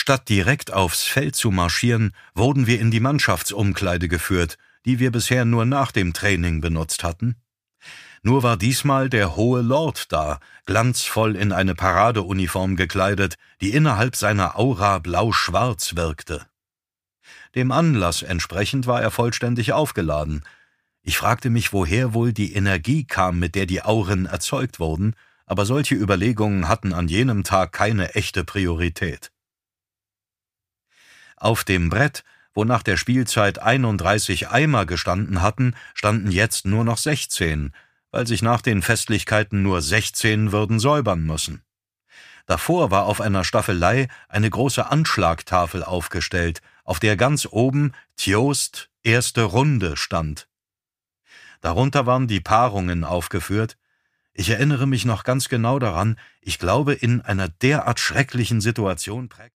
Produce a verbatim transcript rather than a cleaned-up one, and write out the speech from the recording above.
Statt direkt aufs Feld zu marschieren, wurden wir in die Mannschaftsumkleide geführt, die wir bisher nur nach dem Training benutzt hatten. Nur war diesmal der hohe Lord da, glanzvoll in eine Paradeuniform gekleidet, die innerhalb seiner Aura blau-schwarz wirkte. Dem Anlass entsprechend war er vollständig aufgeladen. Ich fragte mich, woher wohl die Energie kam, mit der die Auren erzeugt wurden, aber solche Überlegungen hatten an jenem Tag keine echte Priorität. Auf dem Brett, wo nach der Spielzeit einunddreißig Eimer gestanden hatten, standen jetzt nur noch sechzehn, weil sich nach den Festlichkeiten nur sechzehn würden säubern müssen. Davor war auf einer Staffelei eine große Anschlagtafel aufgestellt, auf der ganz oben Tjost erste Runde stand. Darunter waren die Paarungen aufgeführt. Ich erinnere mich noch ganz genau daran, ich glaube, in einer derart schrecklichen Situation